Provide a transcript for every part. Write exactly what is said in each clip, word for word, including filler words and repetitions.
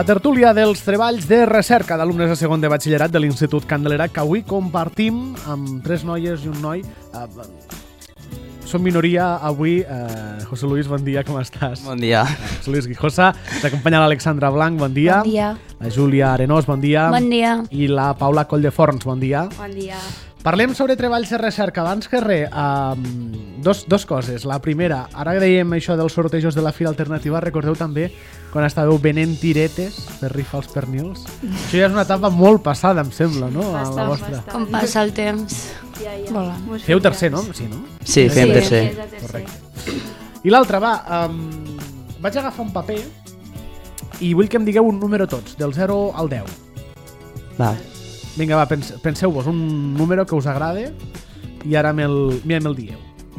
La tertúlia dels treballs de recerca d'alumnes de segon de batxillerat de l'Institut Candelera, que avui compartim amb tres noies i un noi. Eh, som minoria avui. Eh, José Luis, bon dia, com estàs? Bon dia. José Luis Guijosa. T'acompanya l'Alexandra Blanc, bon dia. Bon dia. La Júlia Arenós, bon dia. Bon dia. I la Paula Colldeforns, bon dia. Bon dia. Parlem sobre treballs de recerca. Abans que res, um, dos, dos coses. La primera, ara que dèiem això dels sortejos de la Fira Alternativa, recordeu també quan estàveu venent tiretes per rifar els pernils? Això ja és una etapa molt passada, em sembla, no? Bastant, la vostra. bastant. Com passa el temps. Ja, ja. Volant. Feu tercer, no? Sí, no? Sí, fem Sí, tercer. és el tercer. Correcte. I l'altre, va, um, vaig agafar un paper i vull que em digueu un número tots, del zero al deu. Va. Vinga, va, pens penseu-vos un número que us agrade i ara me'l me dieu.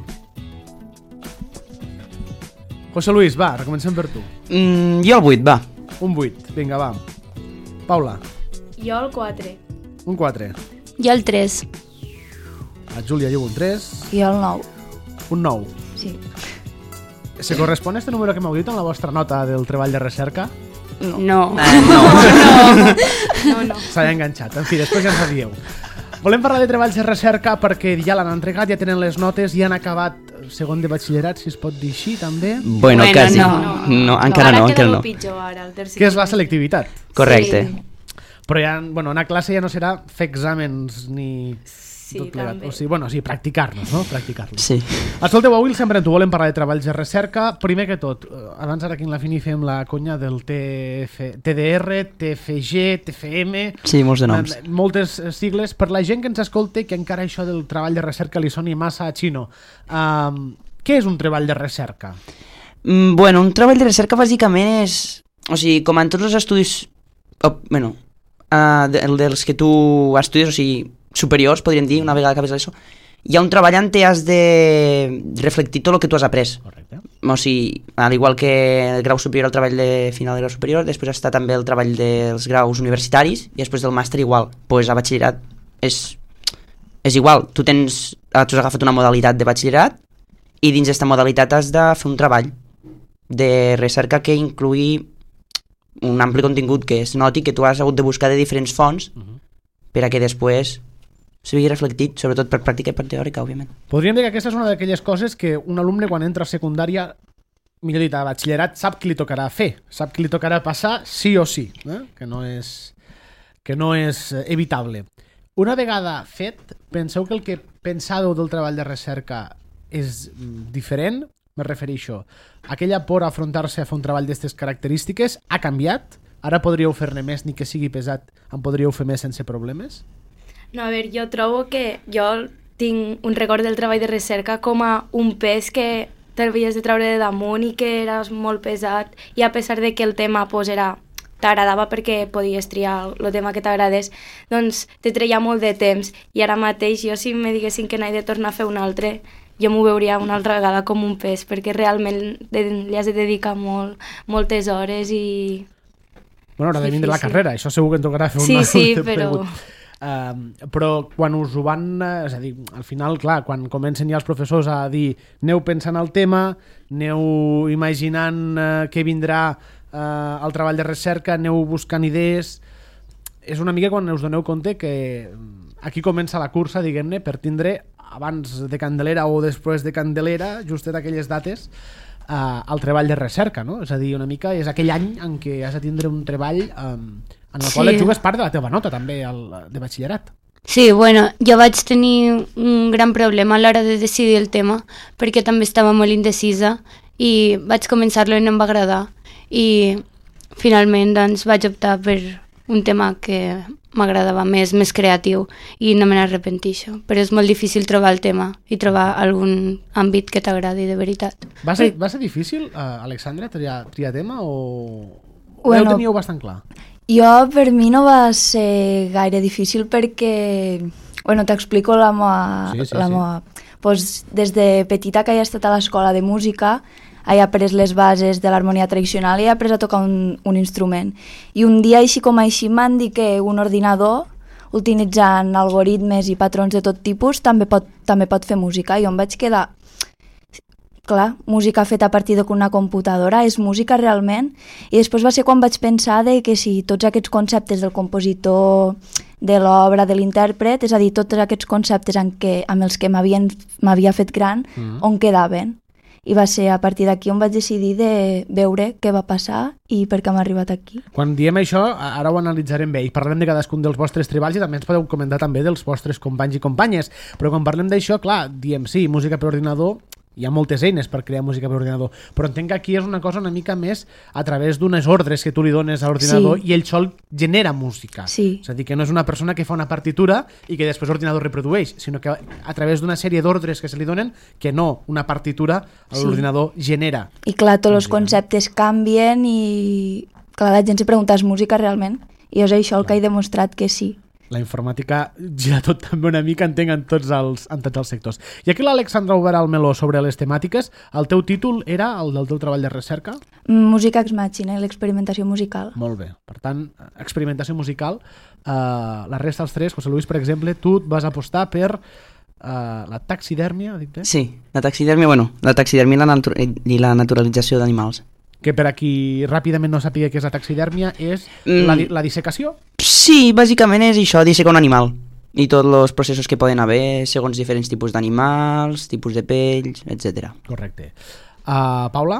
José Luis, va, recomencem per tu. Mm, jo el vuit, va. Un vuit, vinga, va. Paula, Jo el quatre. un quatre. Jo el tres. La Júlia diu un tres. Jo el nou. Un nou. Sí. Se correspon este número que m'heu dit amb la vostra nota del treball de recerca? No. no. No, no. S'ha enganxat. En fi, després ja ens ho dieu. Volem parlar de treballs de recerca perquè ja l'han entregat, ja tenen les notes, ja han acabat segon de batxillerat, si es pot dir així, també. Bueno, Bueno, quasi. no. No, encara ara no, encara queda no. pitjor, ara, el tercer. Què és la selectivitat? Correcte. Però ja, bueno, anar a classe ja no serà fer exàmens ni Sí, tot plegat. també. O sigui, bueno, sí, practicar-nos, no? Practicar-nos. Sí. Escolteu, avui sempre tu volem parlar de treballs de recerca. Primer que tot, eh, abans ara aquí en la Fini fem la conya del T F, T D R, T F G, T F M... Sí, molts de noms. eh, Moltes eh, sigles. Per la gent que ens escolta, que encara això del treball de recerca li soni massa a xino. Um, què és un treball de recerca? Mm, bueno, un treball de recerca bàsicament és... O sigui, com en tots els estudis... Oh, bueno, uh, de, dels que tu estudies, o sigui, superiors, podríem dir, una vegada que acabes l'ESO, hi ha un treball on has de reflectir tot el que tu has après. Correcte. O sigui, al igual que el grau superior, el treball de final de grau superior, després està també el treball dels graus universitaris i després del màster igual. Pues a batxillerat és, és igual. Tu tens, tu has agafat una modalitat de batxillerat i dins d'aquesta modalitat has de fer un treball de recerca que inclui un ampli contingut que es noti que tu has hagut de buscar de diferents fonts Uh-huh. per a que després sigui reflectit, sobretot per pràctica i per teòrica, òbviament. Podríem dir que aquesta és una d'aquelles coses que un alumne quan entra a secundària, millor dit, a batxillerat, sap que li tocarà fer, sap que li tocarà passar sí o sí, eh? que no és, que no és evitable. Una vegada fet, penseu que el que pensàveu del treball de recerca és diferent? Me refereixo, aquella por a afrontar-se a fer un treball d'aquestes característiques ha canviat? Ara podríeu fer-ne més, ni que sigui pesat, en podríeu fer més sense problemes? No, a veure, jo trobo que jo tinc un record del treball de recerca com a un pes que t'havies de treure de damunt i que eres molt pesat, i a pesar de que el tema pues, era t'agradava perquè podies triar el tema que t'agradés, doncs te treia molt de temps, i ara mateix jo si me diguessin que n'he de tornar a fer un altre, jo m'ho veuria una altra vegada com un pes, perquè realment li has de dedicar molt, moltes hores i... Bueno, haurà de vindre la carrera, això segur que en tocarà fer Sí, una... sí, però... Uh, però quan us ho van... Uh, és a dir, al final, clar, quan comencen ja els professors a dir aneu pensant el tema, aneu imaginant uh, què vindrà uh, al treball de recerca, aneu buscant idees... És una mica quan us doneu compte que aquí comença la cursa, diguem-ne, per tindre abans de Candelera o després de Candelera, justet aquelles dates, uh, el treball de recerca, no? És a dir, una mica és aquell any en què has de tindre un treball um, en el Sí. qual et jugues part de la teva nota també el, de batxillerat. Sí, bueno, jo vaig tenir un gran problema a l'hora de decidir el tema, perquè també estava molt indecisa i vaig començar-lo i no em va agradar. I finalment doncs, vaig optar per un tema que m'agradava més, més creatiu, i no me n'arrepentixo. Però és molt difícil trobar el tema i trobar algun àmbit que t'agradi de veritat. Va ser, va ser difícil, uh, Alexandra, triar, triar tema o... o Bueno, ja ho teníeu bastant clar? Jo, per mi no va ser gaire difícil perquè... Bueno, t'explico la meva... Sí, sí, la sí. meva... Pues, des de petita que he estat a l'escola de música, he après les bases de l'harmonia tradicional i he après a tocar un, un instrument. I un dia, així com així, m'han dit que un ordinador, utilitzant algoritmes i patrons de tot tipus, també pot, també pot fer música. I jo em vaig quedar... clar, música feta a partir d'una computadora, és música realment? I després va ser quan vaig pensar de que si tots aquests conceptes del compositor, de l'obra, de l'intèrpret, és a dir, tots aquests conceptes en què, amb els que m'havia fet gran, mm. on quedaven. I va ser a partir d'aquí on vaig decidir de veure què va passar i per què hem arribat aquí. Quan diem això, ara ho analitzarem bé i parlem de cadascun dels vostres treballs i també ens podeu comentar també dels vostres companys i companyes. Però quan parlem d'això, clar, diem sí, música per ordinador, hi ha moltes eines per crear música per ordinador, però entenc que aquí és una cosa una mica més a través d'unes ordres que tu li dones a l'ordinador sí. i ell sol genera música. Sí. És a dir, que no és una persona que fa una partitura i que després l'ordinador reprodueix, sinó que a través d'una sèrie d'ordres que se li donen, que no una partitura, l'ordinador sí. genera. I clar, tots els conceptes canvien i clar, la gent se pregunta, és música realment? I és això el clar. que he demostrat que sí. La informàtica gira tot també una mica, entenc, en tots els, en tots els sectors. I aquí l'Alexandra ha obert el meló sobre les temàtiques. El teu títol era el del teu treball de recerca? Música ex machina i l'experimentació musical. Molt bé. Per tant, experimentació musical. Uh, la resta dels tres, José Luis, per exemple, tu et vas apostar per uh, la taxidèrmia, dic bé? Sí, la taxidèrmia, bueno, la taxidèrmia i la, natu i la naturalització d'animals. Que per a qui ràpidament no sàpiga què és la taxidèrmia és mm. la, la dissecació? Sí, bàsicament és això, dissecar un animal i tots els processos que poden haver segons diferents tipus d'animals, tipus de pells, etcètera. Correcte. Uh, Paula?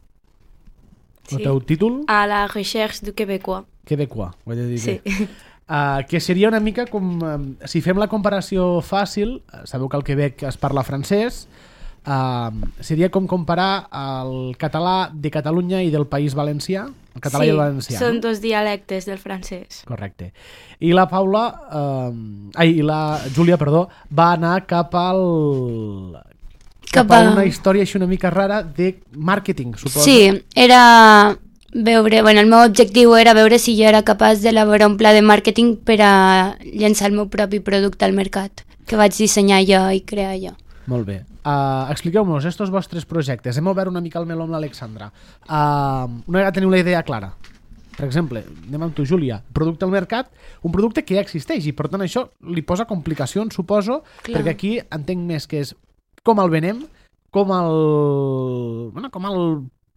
Sí. El teu títol? A la recherche du québécois. Québécois, ho he de dir sí. bé. Uh, que seria una mica com... Um, si fem la comparació fàcil, sabeu que al Quebec es parla francès, Uh, seria com comparar el català de Catalunya i del País Valencià, el català sí, i el valencià. Són dos dialectes del francès. Correcte. I la Paula, uh, ai, i la Júlia, perdó, va anar cap al... cap, cap a una història així una mica rara de màrqueting, suposo. Sí, era veure, bueno, el meu objectiu era veure si jo era capaç d'elaborar un pla de màrqueting per a llançar el meu propi producte al mercat, que vaig dissenyar jo i crear jo. Molt bé. Uh, expliqueu-nos estos vostres projectes. Hem obert una mica el meló amb l'Alexandra. Uh, una vegada teniu la idea clara. Per exemple, anem amb tu, Júlia. Producte al mercat, un producte que ja existeix i per tant això li posa complicacions, suposo, clar. Perquè aquí entenc més que és com el venem, com el... Bueno, com el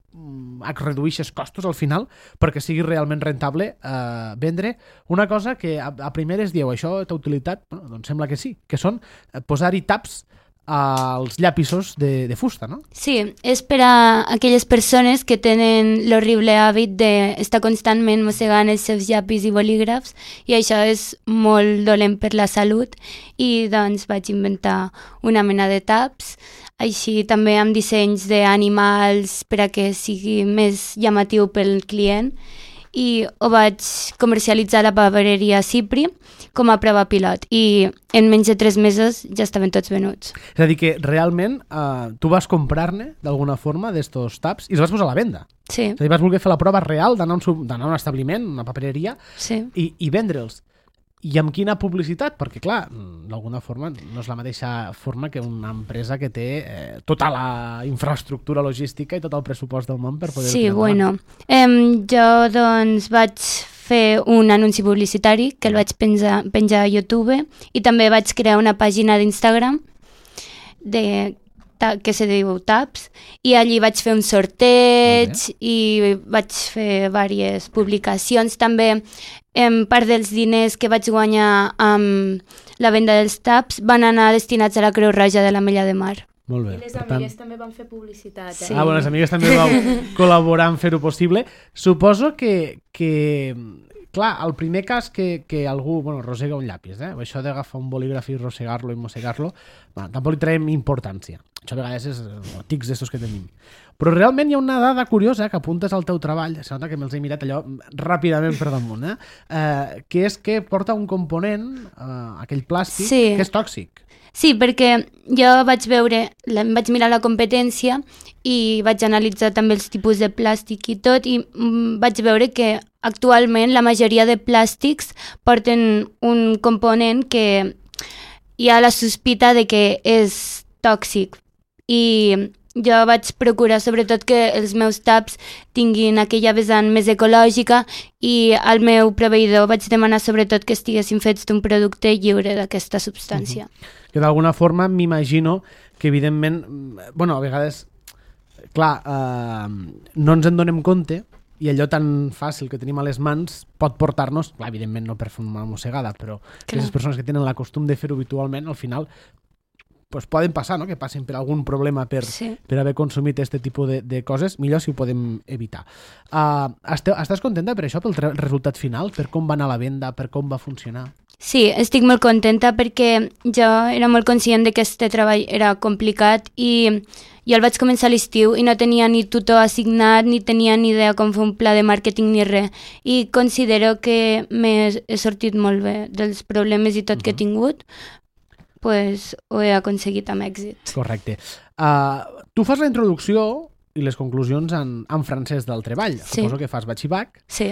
redueixes costos al final perquè sigui realment rentable eh, vendre una cosa que a, a primeres dieu això té utilitat? Bueno, doncs sembla que sí, que són posar-hi taps als llapissos de, de fusta, no? Sí, és per a aquelles persones que tenen l'horrible hàbit d'estar constantment mossegant els seus llapis i bolígrafs i això és molt dolent per la salut i doncs vaig inventar una mena de taps, així també amb dissenys d'animals per a que sigui més llamatiu pel client i ho vaig comercialitzar a la papereria Cipri com a prova pilot i en menys de tres mesos ja estaven tots venuts. És a dir que realment eh, tu vas comprar-ne d'alguna forma d'estos taps i els vas posar a la venda. Sí. És a dir, vas voler fer la prova real d'anar a un, d'anar a un establiment, una papereria sí. i, i vendre'ls. I amb quina publicitat? Perquè, clar, d'alguna forma no és la mateixa forma que una empresa que té eh, tota la infraestructura logística i tot el pressupost del món per poder... Sí, bueno. Eh, jo, doncs, vaig fer un anunci publicitari que el vaig penjar, penjar a YouTube i també vaig crear una pàgina d'Instagram de que se diu Taps, i allí vaig fer un sorteig i vaig fer diverses publicacions. També en part dels diners que vaig guanyar amb la venda dels Taps van anar destinats a la Creu Roja de l'Ametlla de Mar. Molt bé. I les amigues tant... també van fer publicitat. Eh? Sí. Ah, bueno, les amigues també vau col·laborar en fer-ho possible. Suposo que, que clar, el primer cas que, que algú, bueno, rosega un llapis, eh? Això d'agafar un bolígraf i rosegar-lo i mossegar-lo, bueno, tampoc li traiem importància. Això a vegades és eh, tics d'estos que tenim. Però realment hi ha una dada curiosa que apuntes al teu treball, se nota que me'ls he mirat allò ràpidament per damunt, eh? Eh, que és que porta un component, eh, aquell plàstic, sí. que és tòxic. Sí, perquè jo vaig veure, em vaig mirar la competència i vaig analitzar també els tipus de plàstic i tot, i vaig veure que actualment la majoria de plàstics porten un component que hi ha la sospita de que és tòxic. I jo vaig procurar sobretot que els meus taps tinguin aquella vessant més ecològica i al meu proveïdor vaig demanar sobretot que estiguessin fets d'un producte lliure d'aquesta substància. Uh-huh. Que d'alguna forma m'imagino que evidentment, bueno, a vegades clar, eh, no ens en donem compte i allò tan fàcil que tenim a les mans pot portar-nos, clar, evidentment no per fer una mossegada, però aquestes persones que tenen la costum de fer-ho habitualment, al final pues poden passar, no? Que passin per algun problema per, sí. per haver consumit aquest tipus de, de coses, millor si ho podem evitar. Uh, esteu, estàs contenta per això, pel resultat final? Per com va anar la venda, per com va funcionar? Sí, estic molt contenta perquè jo era molt conscient de que aquest treball era complicat i jo el vaig començar a l'estiu i no tenia ni tutor assignat, ni tenia ni idea com fer un pla de màrqueting ni res. I considero que m'he he sortit molt bé dels problemes i tot uh-huh. que he tingut, pues ho he aconseguit amb èxit. Correcte. Uh, tu fas la introducció i les conclusions en, en francès del treball. Sí. Suposo que fas batxibac. Sí.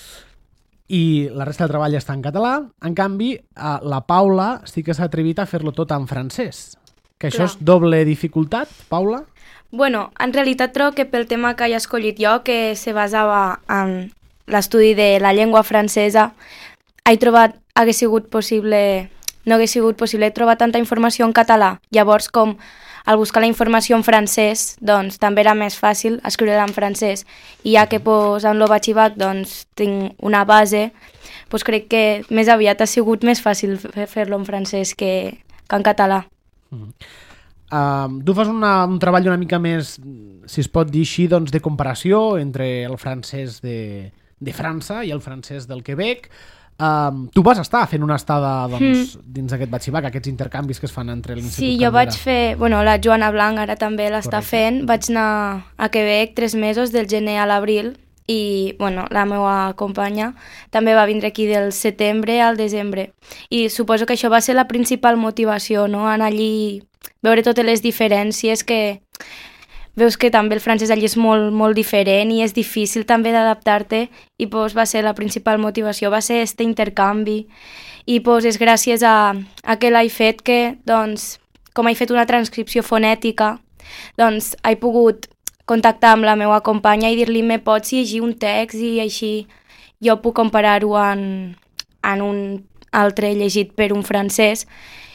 I la resta del treball està en català. En canvi, uh, la Paula sí que s'ha atrevit a fer-lo tot en francès. Que això Clar. És doble dificultat, Paula? Bueno, en realitat trobo que pel tema que he escollit jo, que se basava en l'estudi de la llengua francesa, he trobat, hagués sigut possible... no hagués sigut possible trobar tanta informació en català. Llavors, com al buscar la informació en francès, doncs també era més fàcil escriure-la en francès. I ja que pues, en el batxibac doncs, tinc una base, doncs crec que més aviat ha sigut més fàcil fer-lo en francès que, que en català. Mm. Uh, tu fas una, un treball una mica més, si es pot dir així, doncs, de comparació entre el francès de, de França i el francès del Quebec. Um, tu vas estar fent una estada doncs, mm. dins d'aquest batxibac, aquests intercanvis que es fan entre l'Institut Sí, jo Candera. vaig fer, bueno, la Joana Blanc ara també l'està fent, vaig anar a Quebec tres mesos, del gener a l'abril, i bueno, la meva companya també va vindre aquí del setembre al desembre. I suposo que això va ser la principal motivació, no? Anar allí, veure totes les diferències que... Veus que també el francès allí és molt, molt diferent i és difícil també d'adaptar-te i pues, va ser la principal motivació, va ser este intercanvi i pues, és gràcies a, a que l'he fet que, doncs, com he fet una transcripció fonètica, doncs he pogut contactar amb la meva companya i dir-li me pots llegir un text i així jo puc comparar-ho en, en un altre llegit per un francès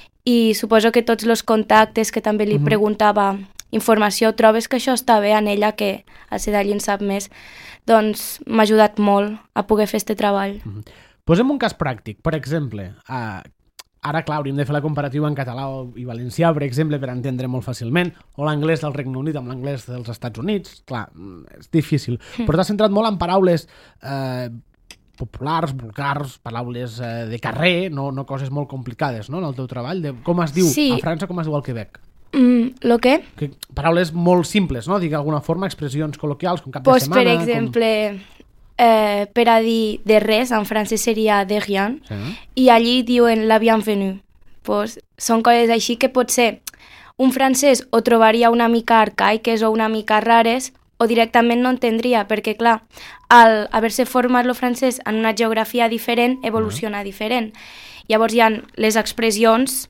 i suposo que tots els contactes que també li mm-hmm. preguntava informació, trobes que això està bé en ella, que al ser d'allí en sap més, doncs m'ha ajudat molt a poder fer aquest treball. Mm-hmm. Posem un cas pràctic. Per exemple, uh, ara, clar, hauríem de fer la comparativa en català i valencià, per exemple, per entendre molt fàcilment, o l'anglès del Regne Unit amb l'anglès dels Estats Units. Clar, és difícil. Mm. Però t'has centrat molt en paraules eh, populars, vulgars, paraules eh, de carrer, no, no coses molt complicades, no?, en el teu treball. De com es diu sí. a França, com es diu al Quebec. Mm, lo que? que? Paraules molt simples, no? Dic d'alguna forma, expressions col·loquials, com cap pues, de setmana... Per exemple, com... eh, per a dir de res, en francès seria de rien, sí. i allí diuen la bienvenue. Pues, són coses així que potser un francès ho trobaria una mica arcaiques o una mica rares, o directament no entendria, perquè, clar, al haver-se format el francès en una geografia diferent, evoluciona uh-huh. diferent. Llavors hi ha les expressions,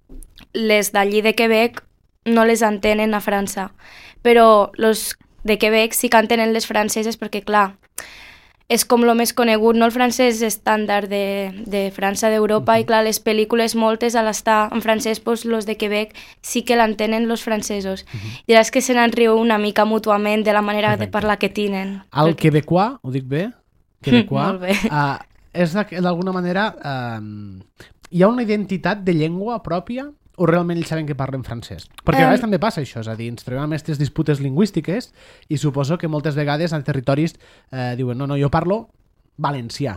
les d'allí de Quebec, no les entenen a França, però els de Quebec sí que entenen les franceses perquè, clar, és com el més conegut, no el francès estàndard de, de França, d'Europa, uh-huh. i clar, les pel·lícules moltes a l'estar en francès, doncs els de Quebec sí que l'entenen els francesos. Uh-huh. Diràs que se n'en riu una mica mútuament de la manera Correcte. De parlar que tenen. El perquè... quebecois, ho dic bé? Quebecois, molt bé. Uh, és d'alguna manera... Uh, hi ha una identitat de llengua pròpia o realment ells saben que parlen francès? Perquè a vegades um... també passa això, és a dir, ens trobem amb aquestes disputes lingüístiques i suposo que moltes vegades en territoris eh, diuen no, no, jo parlo valencià.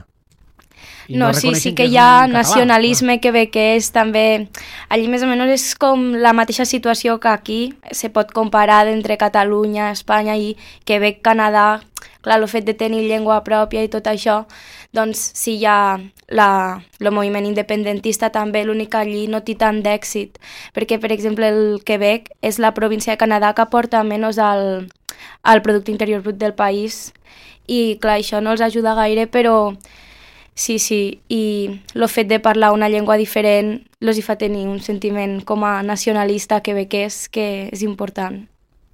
I no, no sí, sí que, que hi ha nacionalisme quebequès també. Allí més o menys és com la mateixa situació que aquí, se pot comparar entre Catalunya, Espanya i Quebec, Canadà. Clar, el fet de tenir llengua pròpia i tot això, doncs sí hi ha la, el moviment independentista també, l'únic que allí no té tant d'èxit, perquè, per exemple, el Quebec és la província de Canadà que aporta menys al, al producte interior brut del país i, clar, això no els ajuda gaire, però sí, sí, i el fet de parlar una llengua diferent els hi fa tenir un sentiment com a nacionalista quebequès que és important.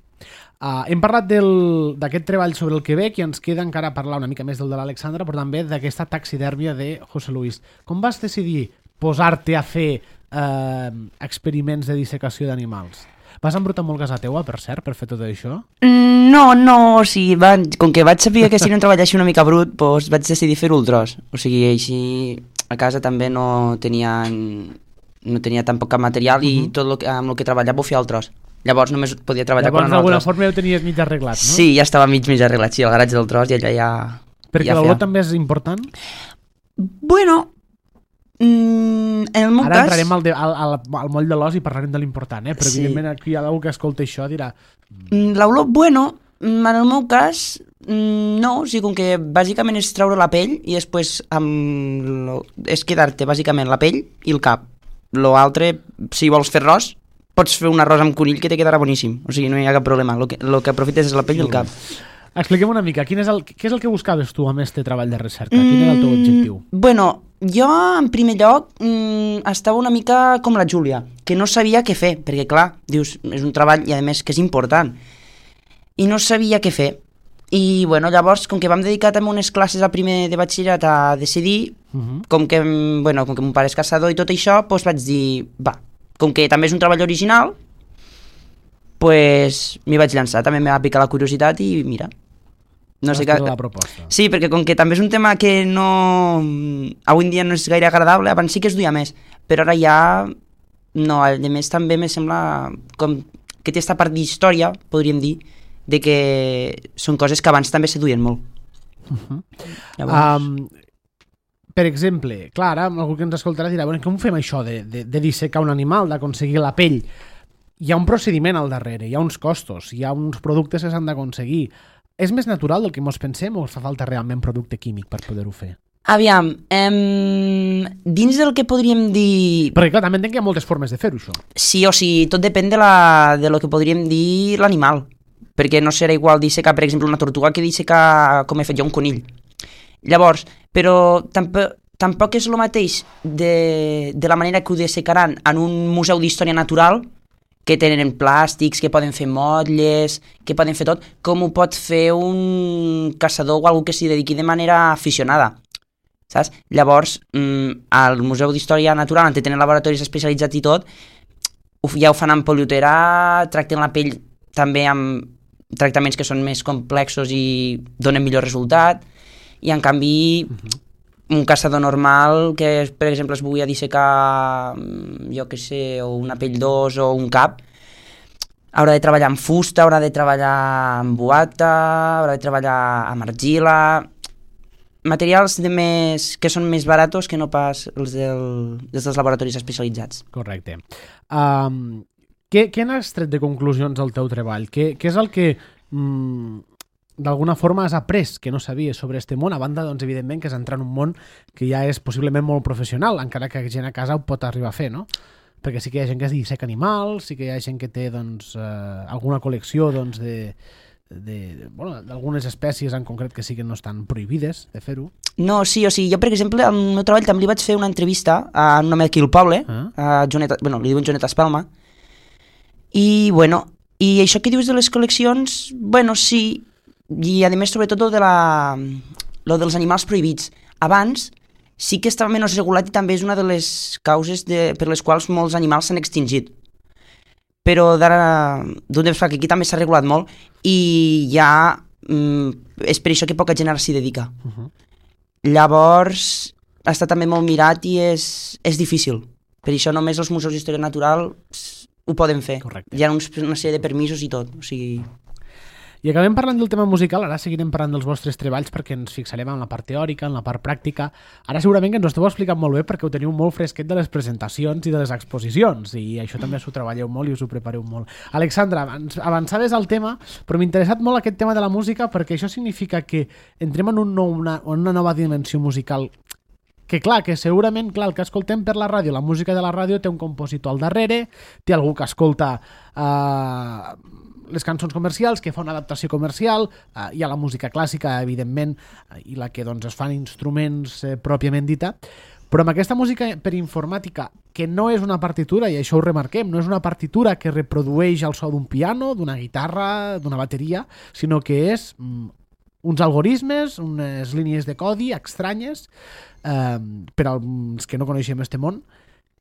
Uh, hem parlat d'aquest treball sobre el Quebec i ens queda encara parlar una mica més del de l'Alexandra, però també d'aquesta taxidèrmia de José Luis. Com vas decidir posar-te a fer uh, experiments de dissecació d'animals? Vas embrutar molt casa teua, per cert, per fer tot això? Mm, No, no, o sigui, va, com que vaig saber que si no em treballava així una mica brut, doncs vaig decidir fer-ho al tros. O sigui, així a casa també no tenia, no tenia tampoc cap material i Mhm. tot lo que, amb el que treballava ho feia al tros. Llavors només podia treballar Llavors, quan anava al d'alguna tros. forma ja ho tenies mig arreglat, no? Sí, ja estava mig mig arreglat, sí, al garatge del tros i allà ja... Perquè ja l'olor feia. també és important. Bueno, mm, en el meu Ara cas... entrarem al, de, al, al, al moll de l'os i parlarem de l'important, eh? Però Sí. evidentment aquí hi ha algú que escolta això dirà... Mm, L'olor, bueno, mm, en el meu cas, mm, no, o sigui, com que bàsicament és treure la pell i després amb lo, és quedar-te bàsicament la pell i el cap. Lo altre, si vols fer arròs, pots fer un arròs amb conill que te quedarà boníssim, o sigui, no hi ha cap problema, el que, lo que aprofites és la pell i el cap. Expliquem una mica, quin és el, què és el que buscaves tu amb este treball de recerca? Quin era el teu objectiu? Mm, bueno, jo en primer lloc mm, estava una mica com la Júlia, que no sabia què fer, perquè clar, dius, és un treball i a més que és important, i no sabia què fer. I bueno, llavors, com que vam dedicar també unes classes a primer de batxillerat a decidir, Uh -huh. com que, mm, bueno, com que mon pare és caçador i tot això, doncs vaig dir, va, com que també és un treball original, pues m'hi vaig llançar, també m'ha picat la curiositat i mira, no sé què... la proposta. Sí, perquè com que també és un tema que no... avui en dia no és gaire agradable, abans sí que es duia més, però ara ja... No, a més també me sembla com que té esta part d'història, podríem dir, de que són coses que abans també se duien molt. Uh -huh. Llavors... Um, per exemple, clar, ara algú que ens escoltarà dirà, bueno, com fem això de, de, de dissecar un animal, d'aconseguir la pell? Hi ha un procediment al darrere, hi ha uns costos, hi ha uns productes que s'han d'aconseguir. És més natural del que mos pensem o fa falta realment producte químic per poder-ho fer? Aviam, em... dins del que podríem dir... Perquè clar, també entenc que hi ha moltes formes de fer-ho, això. Sí, o sigui, tot depèn de, la... de lo que podríem dir l'animal, perquè no serà igual dissecar, per exemple, una tortuga que dissecar, com he fet jo, un conill. Llavors, però tampoc, tampoc és el mateix de, de la manera que ho dissecaran en un museu d'història natural, que tenen plàstics, que poden fer motlles, que poden fer tot, com ho pot fer un caçador o algú que s'hi dediqui de manera aficionada. Saps? Llavors, mm, al Museu d'Història Natural, on tenen laboratoris especialitzats i tot, ho, ja ho fan amb polioterà, tracten la pell també amb tractaments que són més complexos i donen millor resultat, i en canvi uh -huh. un caçador normal que per exemple es vulgui dissecar jo que sé, o una pell d'os o un cap, haurà de treballar amb fusta, haurà de treballar amb boata, haurà de treballar amb argila, materials de més, que són més baratos que no pas els, del, des dels laboratoris especialitzats. Correcte. Um, què, què n'has tret de conclusions al teu treball? Què, què és el que mm, d'alguna forma has après que no sabies sobre este món, a banda, doncs, evidentment, que és entrar en un món que ja és possiblement molt professional, encara que gent a casa ho pot arribar a fer, no? Perquè sí que hi ha gent que es disseca animals, sí que hi ha gent que té, doncs, eh, alguna col·lecció, doncs, de... de, bueno, d'algunes espècies en concret que sí que no estan prohibides de fer-ho. No, sí, o sigui, jo per exemple al meu treball també li vaig fer una entrevista a un home aquí al poble, Ah. a Jonet, bueno, li diuen Jonet Espalma, i bueno, i això que dius de les col·leccions, bueno, sí, i a més sobretot lo de la, lo dels animals prohibits. Abans sí que estava menys regulat i també és una de les causes de, per les quals molts animals s'han extingit. Però d'ara, d'un temps fa que aquí també s'ha regulat molt i ja mm, és per això que poca gent ara s'hi dedica. Uh -huh. Llavors està també molt mirat i és, és difícil. Per això només els museus d'història natural ho poden fer. Correcte. Hi ha uns, una sèrie de permisos i tot. O sigui... I acabem parlant del tema musical, ara seguirem parlant dels vostres treballs perquè ens fixarem en la part teòrica, en la part pràctica. Ara segurament que ens ho esteu explicant molt bé perquè ho teniu molt fresquet de les presentacions i de les exposicions i això també s'ho treballeu molt i us ho prepareu molt. Alexandra, avançaves al tema, però m'ha interessat molt aquest tema de la música perquè això significa que entrem en, un nou, una, en una nova dimensió musical que clar, que segurament, clar, el que escoltem per la ràdio, la música de la ràdio té un compositor al darrere, té algú que escolta eh, les cançons comercials, que fa una adaptació comercial, eh, hi ha la música clàssica, evidentment, eh, i la que doncs, es fan instruments eh, pròpiament dita, però amb aquesta música per informàtica, que no és una partitura, i això ho remarquem, no és una partitura que reprodueix el so d'un piano, d'una guitarra, d'una bateria, sinó que és mm, uns algorismes, unes línies de codi estranyes, eh, per als que no coneixem este món,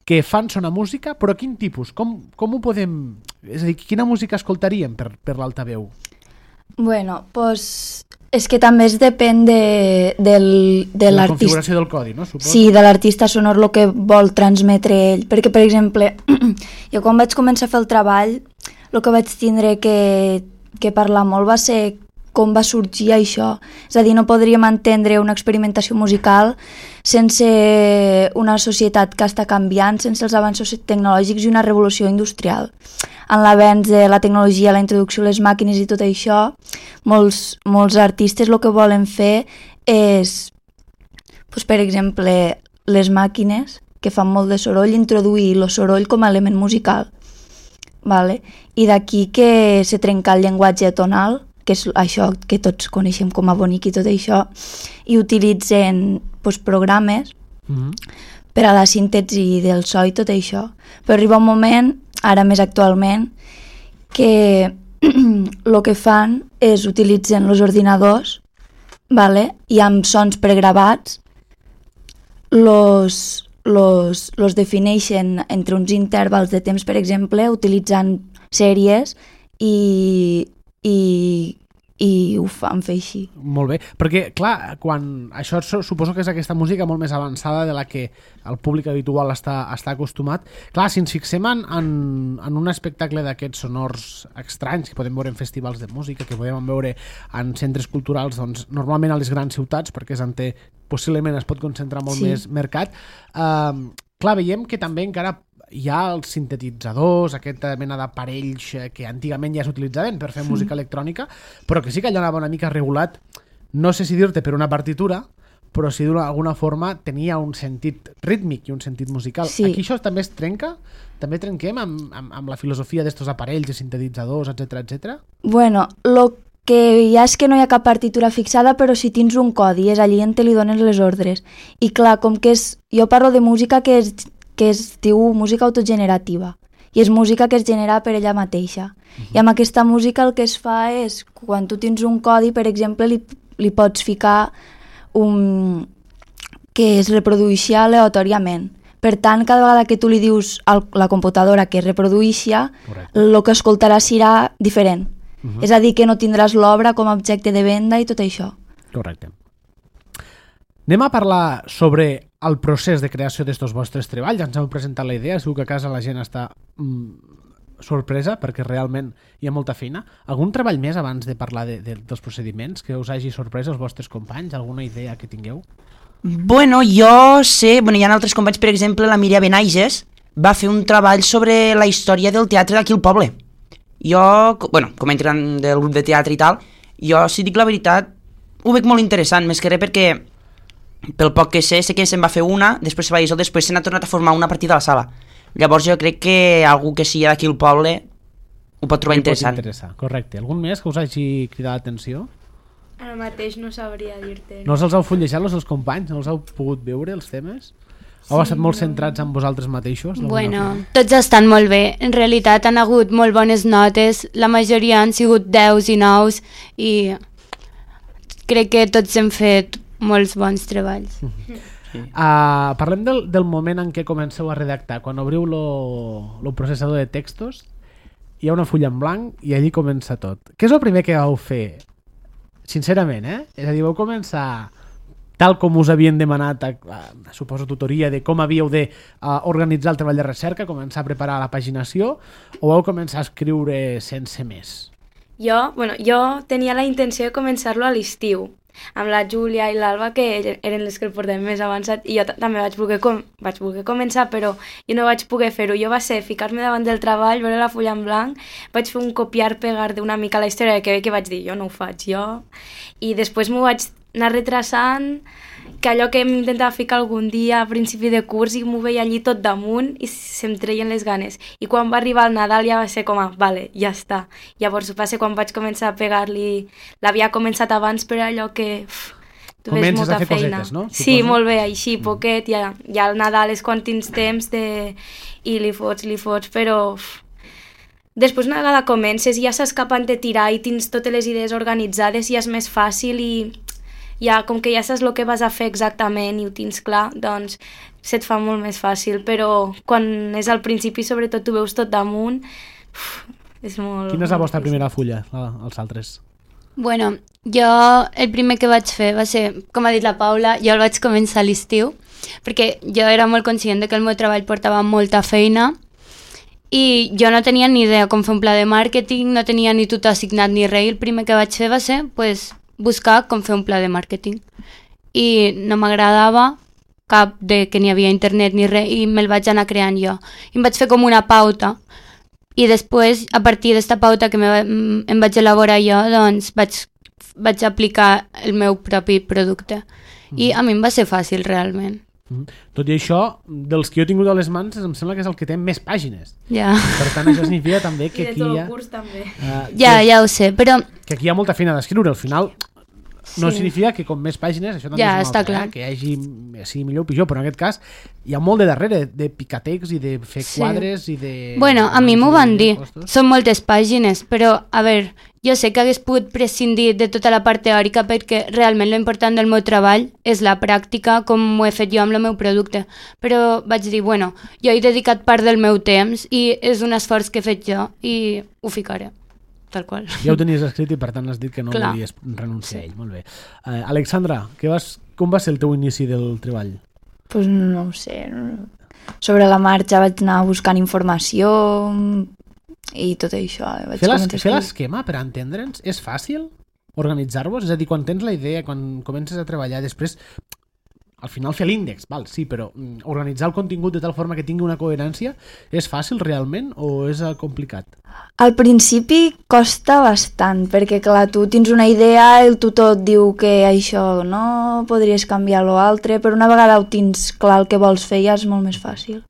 que fan sonar música, però quin tipus? Com, com ho podem... És a dir, quina música escoltaríem per, per l'altaveu? Bueno, pues, és que també es depèn de, del, de la l'artista. configuració del codi, no? Suposo. Sí, de l'artista sonor, el que vol transmetre ell. Perquè, per exemple, jo quan vaig començar a fer el treball, el que vaig tindre que, que parlar molt va ser com va sorgir això. És a dir, no podríem entendre una experimentació musical sense una societat que està canviant, sense els avanços tecnològics i una revolució industrial. En l'avenç de la tecnologia, la introducció de les màquines i tot això, molts, molts artistes el que volen fer és, doncs, per exemple, les màquines que fan molt de soroll, introduir el soroll com a element musical. Vale? I d'aquí que se trenca el llenguatge tonal, que és això que tots coneixem com a bonic i tot això, i utilitzen doncs, programes mm-hmm. per a la síntesi del so i tot això. Però arriba un moment, ara més actualment, que el que fan és utilitzen els ordinadors, vale? I amb sons pregravats los, los, los defineixen entre uns intervals de temps, per exemple, utilitzant sèries i, i, i ho fan fer així. Molt bé, perquè clar, quan això suposo que és aquesta música molt més avançada de la que el públic habitual està, està acostumat. Clar, si ens fixem en, en, en un espectacle d'aquests sonors estranys que podem veure en festivals de música, que podem veure en centres culturals, doncs normalment a les grans ciutats, perquè és on té, possiblement es pot concentrar molt sí. més mercat, eh, clar, veiem que també encara hi ha els sintetitzadors, aquesta mena d'aparells que antigament ja s'utilitzaven per fer música electrònica, però que sí que allò anava una mica regulat, no sé si dir-te per una partitura, però si d'alguna forma tenia un sentit rítmic i un sentit musical. Sí. Aquí això també es trenca? També trenquem amb, amb, amb la filosofia d'estos aparells, de sintetitzadors, etcètera, etcètera? Bueno, lo que hi ha és que no hi ha cap partitura fixada, però si tens un codi, és allí on te li donen les ordres. I clar, com que és... Jo parlo de música que és que es diu música autogenerativa i és música que es genera per ella mateixa. Uh-huh. I amb aquesta música el que es fa és, quan tu tens un codi, per exemple, li, li pots ficar un... que es reprodueixi aleatòriament. Per tant, cada vegada que tu li dius a la computadora que es reprodueixi, el que escoltarà serà diferent. Uh-huh. És a dir, que no tindràs l'obra com a objecte de venda i tot això. Correcte. Anem a parlar sobre el procés de creació d'estos vostres treballs. Ens heu presentat la idea, segur que a casa la gent està mm, sorpresa perquè realment hi ha molta feina. Algun treball més abans de parlar de, de, dels procediments que us hagi sorprès els vostres companys? Alguna idea que tingueu? Bueno, jo sé, bueno, hi ha altres companys, per exemple, la Míria Benaiges va fer un treball sobre la història del teatre d'aquí al poble. Jo, bueno, com a integrant del grup de teatre i tal, jo, si dic la veritat, ho veig molt interessant, més que res perquè pel poc que sé, sé que se'n va fer una, després se va dissoldre, després se n'ha tornat a formar una a partir de la sala. Llavors jo crec que algú que sigui d'aquí al poble ho pot trobar sí, interessant. Pot interessar. Correcte. Algun més que us hagi cridat l'atenció? Ara mateix no sabria dir-te. No els heu fullejat els companys? No els heu pogut veure els temes? Sí, heu estat molt no. centrats en vosaltres mateixos? Bueno, tots estan molt bé. En realitat han hagut molt bones notes, la majoria han sigut deus i nous i crec que tots hem fet molts bons treballs. Uh-huh. Sí. Uh, parlem del, del moment en què comenceu a redactar. Quan obriu el processador de textos hi ha una fulla en blanc i allí comença tot. Què és el primer que vau fer? Sincerament, eh? És a dir, vau començar tal com us havien demanat, a, a, a, suposo, tutoria de com havíeu de uh, organitzar el treball de recerca, començar a preparar la paginació, o vau començar a escriure sense més? Jo, bueno, jo tenia la intenció de començar-lo a l'estiu, amb la Júlia i l'Alba, que eren les que el portem més avançat, i jo també vaig voler, com vaig voler començar, però jo no vaig poder fer-ho. Jo va ser ficar-me davant del treball, veure la fulla en blanc, vaig fer un copiar-pegar d'una mica la història que, que vaig dir, jo no ho faig, jo... I després m'ho vaig anar retrasant, que allò que m'intentava ficar algun dia a principi de curs i m'ho veia allí tot damunt i se'm treien les ganes. I quan va arribar el Nadal ja va ser com a, vale, ja està. Llavors va ser quan vaig començar a pegar-li... L'havia començat abans, però allò que... Uf, tu ves comences molta a fer feina. cosetes, no? Sí, molt bé, així, poquet, ja, ja el Nadal és quan tens temps de... i li fots, li fots, però... Uf. Després una vegada comences ja saps cap on de tirar i tens totes les idees organitzades i és més fàcil i... ja, com que ja saps el que vas a fer exactament i ho tens clar, doncs se't fa molt més fàcil, però quan és al principi, sobretot, tu veus tot damunt, uf, és molt... Quina és la vostra primera fulla, la, els altres? Bueno, jo el primer que vaig fer va ser, com ha dit la Paula, jo el vaig començar a l'estiu, perquè jo era molt conscient de que el meu treball portava molta feina i jo no tenia ni idea com fer un pla de màrqueting, no tenia ni tot assignat ni res, i el primer que vaig fer va ser pues, buscar com fer un pla de màrqueting. I no m'agradava cap de que n'hi havia internet ni res i me'l vaig anar creant jo. I em vaig fer com una pauta i després, a partir d'esta pauta que me, em vaig elaborar jo, doncs vaig, vaig aplicar el meu propi producte. I a mi em va ser fàcil, realment. Tot i això, dels que jo he tingut a les mans, em sembla que és el que té més pàgines. Ja. Per tant, això significa també que I de aquí tot hi el ha... curs també. Uh, Ja, ja ho sé, però... Que aquí hi ha molta feina d'escriure. Al final, no Sí. significa que com més pàgines, això també Ja, és està una altra, clar. eh? Que hi hagi, sigui millor o pitjor, però en aquest cas hi ha molt de darrere, de picatecs i de fer Sí. quadres i de... Bueno, a mi m'ho van dir. Postos. Són moltes pàgines, però, a veure, jo sé que hagués pogut prescindir de tota la part teòrica perquè realment l'important del meu treball és la pràctica, com ho he fet jo amb el meu producte. Però vaig dir, bueno, jo he dedicat part del meu temps i és un esforç que he fet jo i ho ficaré, tal qual. Ja ho tenies escrit i per tant has dit que no Clar. volies renunciar a ell. Molt bé. Uh, Alexandra, què vas, com va ser el teu inici del treball? Pues no ho sé. No. Sobre la marxa vaig anar buscant informació i tot això. Vaig Fer l'es- començar a fer escriure. l'esquema per entendre'ns és fàcil? Organitzar-vos? És a dir, quan tens la idea, quan comences a treballar, després al final fer l'índex, val, sí, però mm, organitzar el contingut de tal forma que tingui una coherència és fàcil realment o és eh, complicat? Al principi costa bastant, perquè clar, tu tens una idea, el tutor et diu que això no, podries canviar lo altre, però una vegada ho tens clar el que vols fer ja és molt més fàcil.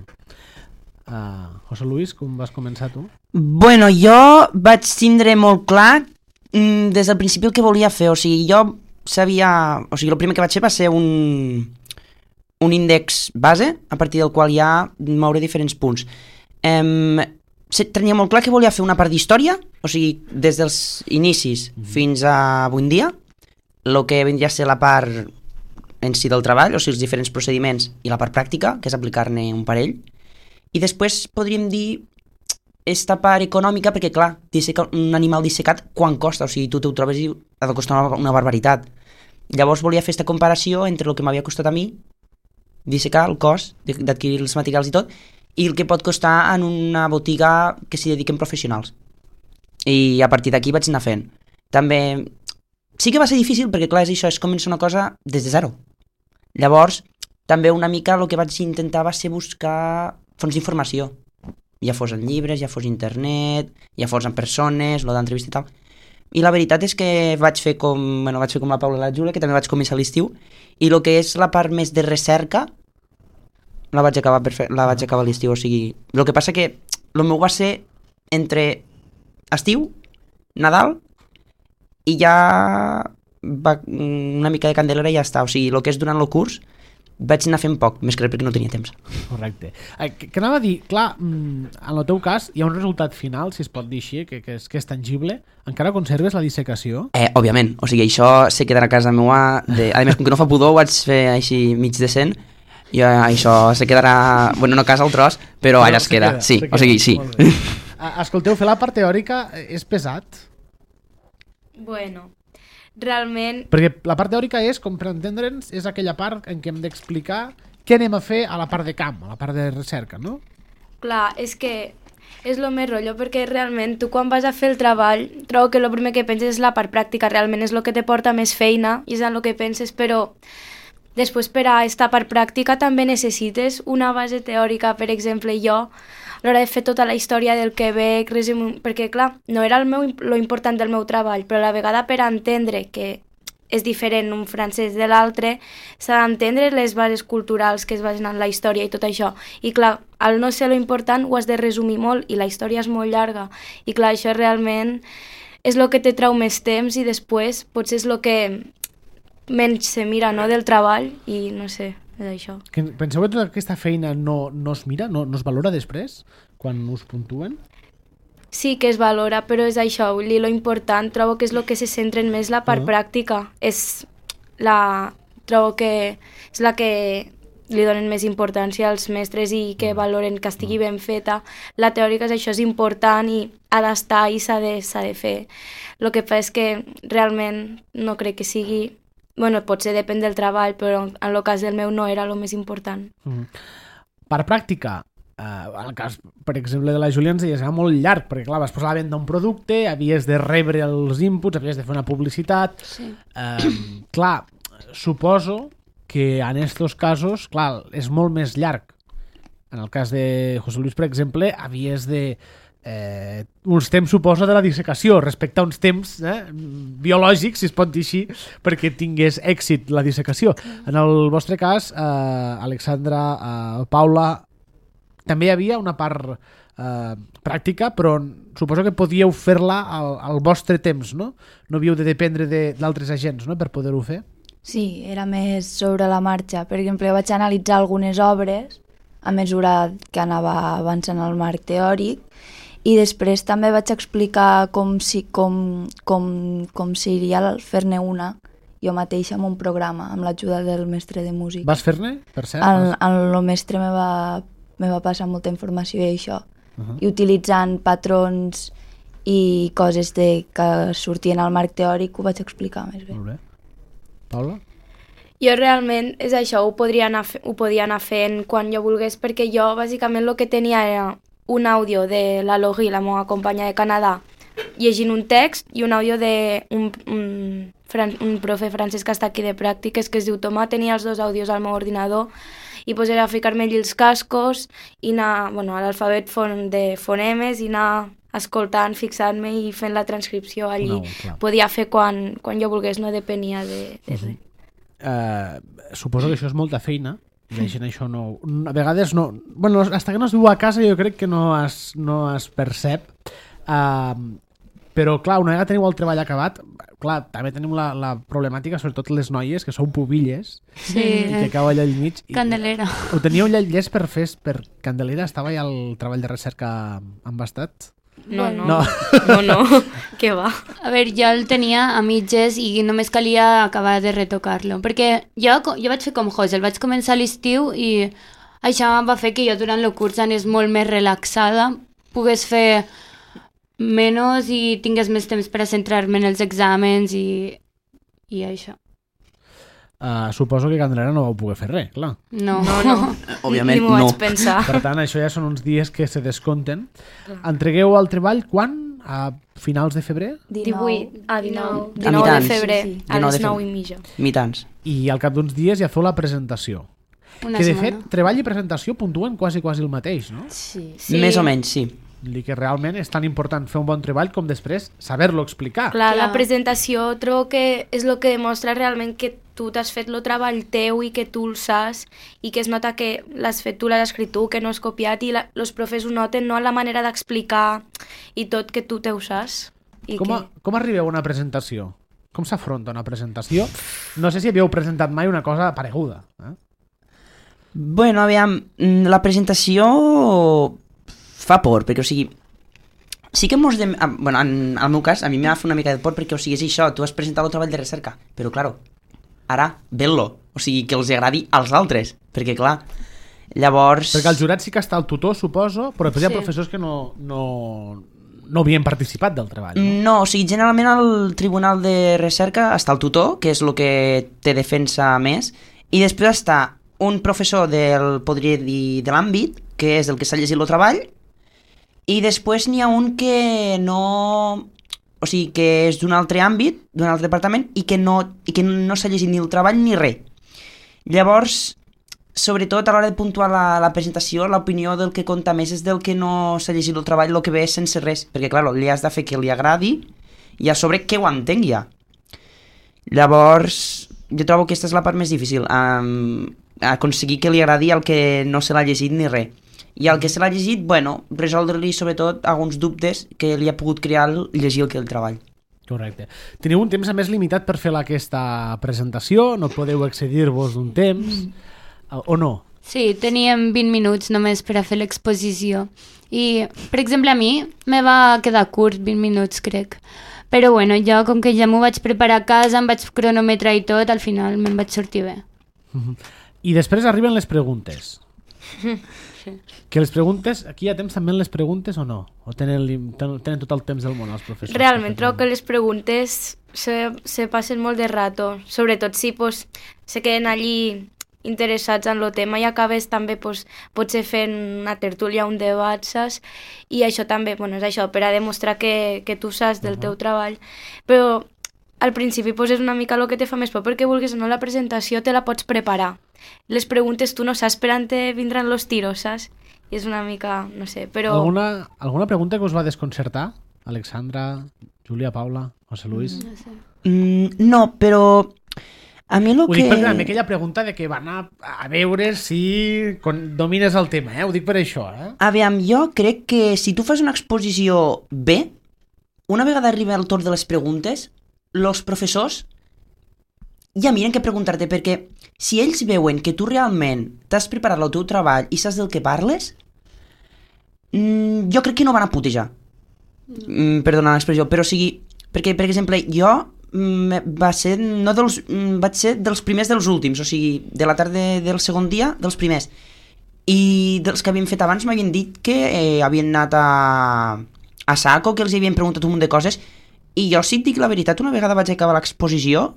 Uh, José Luis, com vas començar tu? Bueno, jo vaig tindre molt clar mm, des del principi el que volia fer, o sigui, jo sabia... O sigui, el primer que vaig fer va ser un, un índex base, a partir del qual ja moure diferents punts. Em, tenia molt clar que volia fer una part d'història, o sigui, des dels inicis mm-hmm. fins a avui en dia, el que vindria a ser la part en si del treball, o sigui, els diferents procediments i la part pràctica, que és aplicar-ne un parell. I després podríem dir esta part econòmica, perquè clar, dissecar un animal dissecat, quan costa? O sigui, tu te ho trobes i ha de costar una, una barbaritat. Llavors volia fer aquesta comparació entre el que m'havia costat a mi dissecar el cost d'adquirir els materials i tot, i el que pot costar en una botiga que s'hi dediquen professionals. I a partir d'aquí vaig anar fent. També sí que va ser difícil, perquè clar, és això, és començar una cosa des de zero. Llavors, també una mica el que vaig intentar va ser buscar fonts d'informació. Ja fos en llibres, ja fos internet, ja fos en persones, lo d'entrevista i tal. I la veritat és que vaig fer com, bueno, vaig fer com la Paula i la Júlia, que també vaig començar a l'estiu, i el que és la part més de recerca la vaig acabar, per fer, la vaig acabar a l'estiu. O sigui, el que passa que el meu va ser entre estiu, Nadal, i ja va, una mica de candelera i ja està. O sigui, el que és durant el curs vaig anar fent poc, més que res perquè no tenia temps. Correcte. Eh, que, que anava a dir, clar, en el teu cas hi ha un resultat final, si es pot dir així, que, que, és, que és tangible. Encara conserves la dissecació? Eh, òbviament, o sigui, això se quedarà a casa meua. De... A més, com que no fa pudor, ho vaig fer així mig decent, i eh, això se quedarà, bueno, no a casa al tros, però, però allà es queda. queda. Sí, queda. O sigui, sí. Escolteu, fer la part teòrica és pesat? Bueno, realment... Perquè la part teòrica és, com per entendre'ns, és aquella part en què hem d'explicar què anem a fer a la part de camp, a la part de recerca, no? Clar, és que és el més rotllo, perquè realment tu quan vas a fer el treball trobo que el primer que penses és la part pràctica, realment és el que te porta més feina i és en el que penses, però després per a aquesta part pràctica també necessites una base teòrica. Per exemple, jo a l'hora de fer tota la història del Quebec, resum... perquè clar, no era el meu, lo important del meu treball, però a la vegada per a entendre que és diferent un francès de l'altre, s'ha d'entendre les bases culturals que es basen en la història i tot això. I clar, al no ser lo important ho has de resumir molt i la història és molt llarga. I clar, això realment és el que te trau més temps i després potser és el que menys se mira, no, del treball i no sé, és això. Que penseu que tota aquesta feina no, no es mira, no, no es valora després, quan us puntuen? Sí que es valora, però és això, vull dir, lo important trobo que és el que se centra més la part Uh-huh. pràctica. És la, trobo que és la que li donen més importància als mestres i que valoren que estigui ben feta. La teòrica és això, és important i ha d'estar i s'ha de, s'ha de fer. El que fa és que realment no crec que sigui... Bueno, potser depèn del treball, però en el cas del meu no era el més important. Mm. Per pràctica, eh, en el cas, per exemple, de la Júlia ens deies, era molt llarg, perquè clar, vas posar a la venda un producte, havies de rebre els inputs, havies de fer una publicitat... Sí. Eh, clar, suposo que en estos casos, clar, és molt més llarg. En el cas de José Luis, per exemple, havies de... Eh, uns temps, suposa, de la dissecació respecte a uns temps eh, biològics, si es pot dir així, perquè tingués èxit la dissecació. En el vostre cas, eh, Alexandra, eh, Paula, també hi havia una part eh, pràctica, però suposo que podíeu fer-la al, al vostre temps, no? No havíeu de dependre d'altres agents, no?, per poder-ho fer. Sí, era més sobre la marxa. Per exemple, vaig analitzar algunes obres a mesura que anava avançant el marc teòric i després també vaig explicar com, si, com, com, com seria fer-ne una jo mateixa amb un programa, amb l'ajuda del mestre de música. Vas fer-ne, per cert? El, el, el mestre me va, me va passar molta informació i això. Uh-huh. I utilitzant patrons i coses de, que sortien al marc teòric ho vaig explicar més bé. Molt bé. Paula? Jo realment és això, ho, podria anar, ho podia anar fent quan jo volgués, perquè jo bàsicament el que tenia era un àudio de la Logui, la meva companya de Canadà, llegint un text i un àudio d'un un, fran, un profe francès que està aquí de pràctiques que es diu Tomà, tenia els dos àudios al meu ordinador i pues era ficar-me allí els cascos i anar, bueno, a l'alfabet fon, de fonemes i anar escoltant, fixant-me i fent la transcripció allí. No, podia fer quan, quan jo volgués, no depenia de, de res. Uh, suposo que això és molta feina. La gent això no... A vegades no... Bueno, hasta que no es viu a casa jo crec que no es, no es percep. Uh, però, clar, una vegada teniu el treball acabat, clar, també tenim la, la problemàtica, sobretot les noies, que són pubilles, sí, i que cau allà al mig. Candelera. I, ho teníeu llest per fer per Candelera? Estava ja el treball de recerca embastat? No, no, no, no, no. Què va? A veure, jo el tenia a mitges i només calia acabar de retocar-lo, perquè jo, jo vaig fer com José, el vaig començar a l'estiu i això va fer que jo durant el curs anés molt més relaxada, pogués fer menys i tingués més temps per a centrar-me en els exàmens i, i això. Uh, suposo que Candelera no vau poder fer res, clar. No, no, no. Òbviament, ni m'ho no. vaig pensar. Per tant, això ja són uns dies que se descompten. Entregueu el treball quan? A finals de febrer? divuit, a dinou, A dinou de mitjans. febrer, Sí, sí. a les nou i febrer. mitja. Mitjans. I al cap d'uns dies ja feu la presentació. una que de setmana. fet, treball i presentació puntuen quasi quasi el mateix, no? Sí. Sí. Més o menys, sí. Vull dir que realment és tan important fer un bon treball com després saber-lo explicar. Clar, Clar. la presentació trobo que és el que demostra realment que tu t'has fet el treball teu i que tu el saps i que es nota que l'has fet tu, l'has escrit tu, que no has copiat i la, els profes ho noten, no? La manera d'explicar i tot que tu te ho saps. I Com, a, que... com arribeu a una presentació? Com s'afronta una presentació? No sé si havíeu presentat mai una cosa pareguda. Eh? Bueno, aviam, la presentació fa por, perquè, o sigui, sí que mos... De... Bueno, en el meu cas, a mi m'ha fet una mica de por perquè, o sigui, és això, tu has presentat el treball de recerca, però, claro, ara, vel-lo, o sigui, que els agradi als altres, perquè, clar, llavors... Perquè al jurat sí que està el tutor, suposo, però després sí. Hi ha professors que no, no, no havien participat del treball. No? No, o sigui, generalment al tribunal de recerca està el tutor, que és el que te defensa més, i després està un professor del, podria dir, de l'àmbit, que és el que s'ha llegit el treball, i després n'hi ha un que no... O sigui, que és d'un altre àmbit, d'un altre departament, i que no, i que no s'ha llegit ni el treball ni res. Llavors, sobretot a l'hora de puntuar la, la presentació, l'opinió del que compta més és del que no s'ha llegit el treball, el que ve sense res, perquè, clar, li has de fer que li agradi i a sobre que ho entengui. Llavors, jo trobo que aquesta és la part més difícil, um, aconseguir que li agradi el que no se l'ha llegit ni res. I el que se l'ha llegit, bueno, resoldre-li sobretot alguns dubtes que li ha pogut crear llegir el que el treball. Correcte. Teniu un temps a més limitat per fer aquesta presentació, no podeu excedir-vos d'un temps, o no? Sí, teníem vint minuts només per a fer l'exposició. I, per exemple, a mi me va quedar curt, vint minuts, crec. Però bueno, jo com que ja m'ho vaig preparar a casa, em vaig cronometrar i tot, al final me'n vaig sortir bé. I després arriben les preguntes. Sí. Que les preguntes, aquí hi ha temps també en les preguntes o no? O tenen, tenen tot el temps del món els professors? Realment trobo que les preguntes se, se passen molt de rato, sobretot si pues, se queden allí interessats en el tema i acabes també pues, potser fent una tertúlia, un debat, saps? I això també, bueno, és això, per a demostrar que, que tu saps del teu treball. Però al principi pues, és una mica el que te fa més por, perquè vulguis o no la presentació te la pots preparar. Les preguntes tu no saps per on te vindran los tiros, saps? I és una mica, no sé, però... Alguna, alguna pregunta que us va desconcertar? Alexandra, Júlia, Paula, José Luis? No, sé. mm, no però a mi el ho que... dic perquè també aquella pregunta de que van a, a veure si domines el tema, eh? Ho dic per això, eh? Aviam, jo crec que si tu fas una exposició bé, una vegada arriba el torn de les preguntes, els professors ja miren què preguntar-te, perquè si ells veuen que tu realment t'has preparat el teu treball i saps del que parles, mmm, jo crec que no van a putejar. Mm, perdona l'expressió, però o sigui, perquè, per exemple, jo mm, va ser, no dels, mm, vaig ser dels primers dels últims, o sigui, de la tarda del segon dia, dels primers. I dels que havien fet abans m'havien dit que eh, havien anat a, a saco, que els havien preguntat un munt de coses, i jo, si et dic la veritat, una vegada vaig acabar l'exposició,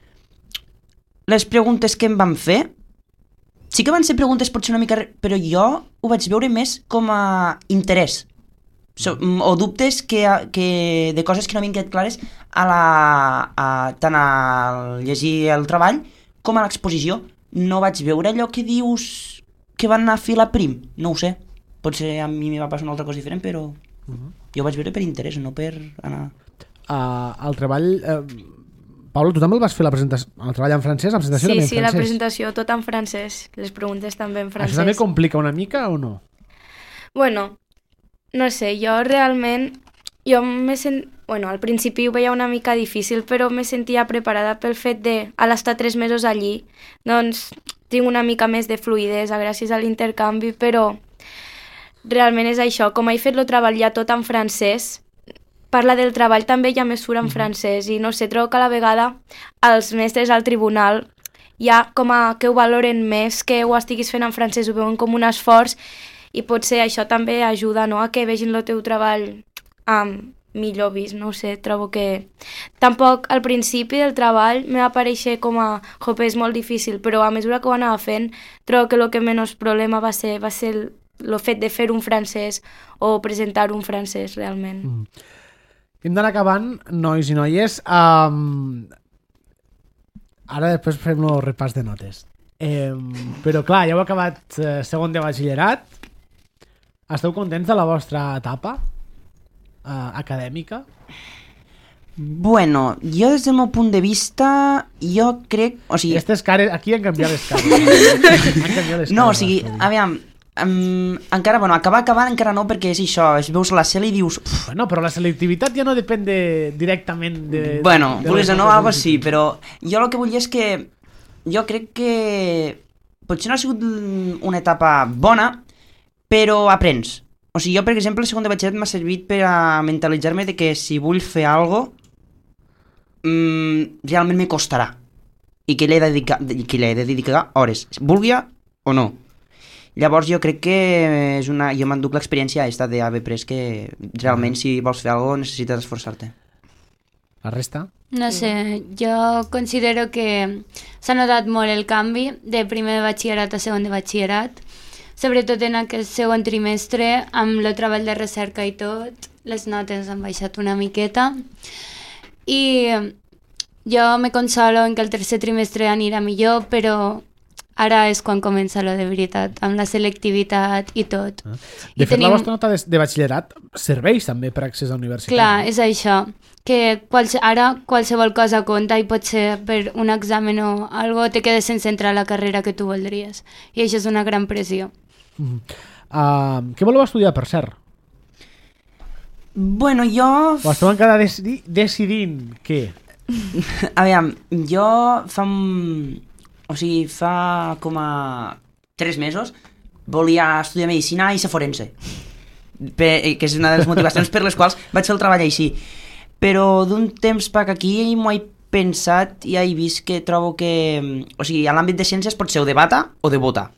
les preguntes que em van fer sí que van ser preguntes potser una mica, però jo ho vaig veure més com a interès, so, o dubtes que, que de coses que no havien quedat clares a la, a, tant a llegir el treball com a l'exposició. No vaig veure allò que dius que van anar a filar prim, no ho sé, potser a mi m'hi va passar una altra cosa diferent, però uh-huh. jo ho vaig veure per interès, no per anar... Uh, el treball... Uh... Paula, tu també el vas fer la presentació, el treball en francès, la presentació sí, també en sí, francès? Sí, la presentació tot en francès, les preguntes també en francès. Això també complica una mica o no? Bueno, no sé, jo realment, jo me sent... Bueno, al principi ho veia una mica difícil, però me sentia preparada pel fet de, a l'estar tres mesos allí, doncs tinc una mica més de fluïdesa gràcies a l'intercanvi, però realment és això, com he fet el treball ja tot en francès, parla del treball també ja més surt en francès i no sé, trobo que a la vegada els mestres al tribunal ja com a que ho valoren més que ho estiguis fent en francès, ho veuen com un esforç i potser això també ajuda, no?, a que vegin el teu treball amb millor vist, no ho sé, trobo que tampoc al principi del treball me va aparèixer com a jope, és molt difícil, però a mesura que ho anava fent trobo que el que menys problema va ser, va ser el, el fet de fer un francès o presentar un francès realment. Mm. Hem d'anar acabant, nois i noies. Um, ara després fem el repàs de notes. Eh, però clar, ja heu acabat eh, segon de batxillerat. Esteu contents de la vostra etapa eh, acadèmica? Bueno, jo des del meu punt de vista, jo crec... O sigui... Estes cares, aquí han canviat les cares. han canviat les no, cares, o sigui, aviam... Um, encara, bueno, acabar acabant encara no, perquè és això, es veus la cel·la i dius... Bueno, però la selectivitat ja no depèn de, directament de... Bueno, de vulguis o no, algo sí, però jo el que volia és que jo crec que potser no ha sigut una etapa bona, però aprens. O sigui, jo, per exemple, el segon de batxillerat m'ha servit per a mentalitzar-me de que si vull fer alguna cosa, um, realment me costarà i que l'he de dedicar, que l'he de dedicar hores, vulgui o no. Llavors jo crec que és una... jo m'enduc l'experiència aquesta d'haver pres que realment si vols fer alguna cosa necessites esforçar-te. La resta? No sé, jo considero que s'ha notat molt el canvi de primer de batxillerat a segon de batxillerat, sobretot en aquest segon trimestre, amb el treball de recerca i tot, les notes han baixat una miqueta i jo me consolo en que el tercer trimestre anirà millor, però ara és quan comença lo de veritat, amb la selectivitat i tot. Ah. De I fet, tenim... la vostra nota de, de batxillerat serveix també per accés a la universitat. Clar, és això, que quals... ara qualsevol cosa compta i pot ser per un examen o algo te quedes sense entrar a la carrera que tu voldries. I això és una gran pressió. Mm. Uh, què voleu estudiar, per cert? Bueno, jo... O esteu encara decidi... decidint què? Aviam, jo fa... Un... O sigui, fa com a tres mesos volia estudiar Medicina i ser forense, per, que és una de les motivacions per les quals vaig fer el treball així. però d'un temps per aquí m'ho he pensat i he vist que trobo que... O sigui, a l'àmbit de ciències pot ser o de bata o de bota.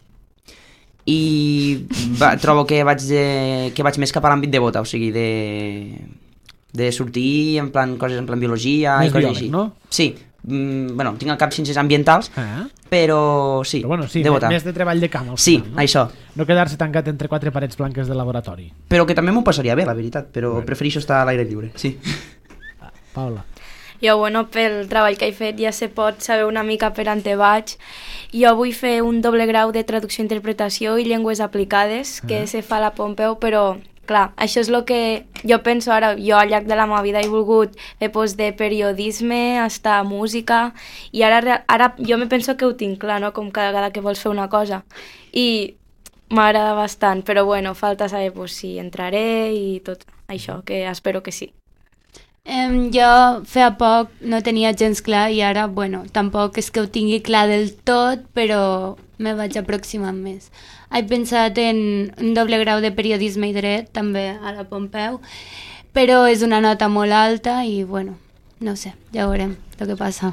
I va, trobo que vaig, de, que vaig més cap a l'àmbit de bota, o sigui, de, de sortir en plan coses en plan biologia Més i coses biòleg, així. no? Sí, mm, bueno, tinc al cap ciències ambientals, Ah. però sí, Però bueno, sí, de bota. més de treball de camp al Sí, final, no? això. No quedar-se tancat entre quatre parets blanques de laboratori. Però que també m'ho passaria bé, la veritat, però Bueno. prefereixo estar a l'aire lliure, sí. Paula. Jo, bueno, pel treball que he fet ja se pot saber una mica per on te vaig. Jo vull fer un doble grau de traducció, interpretació i llengües aplicades, que Ah. se fa a la Pompeu, però, clar, això és el que jo penso ara. Jo al llarg de la meva vida he volgut fer pues, de periodisme, hasta música, i ara, ara jo me penso que ho tinc clar, no?, com cada vegada que vols fer una cosa. I m'agrada bastant, però bueno, falta saber pues, si entraré i tot això, que espero que sí. Um, jo feia poc no tenia gens clar i ara, bueno, tampoc és que ho tingui clar del tot, però me vaig aproximant més. He pensat en un doble grau de periodisme i dret, també a la Pompeu, però és una nota molt alta i, bueno, no sé, ja veurem el que passa.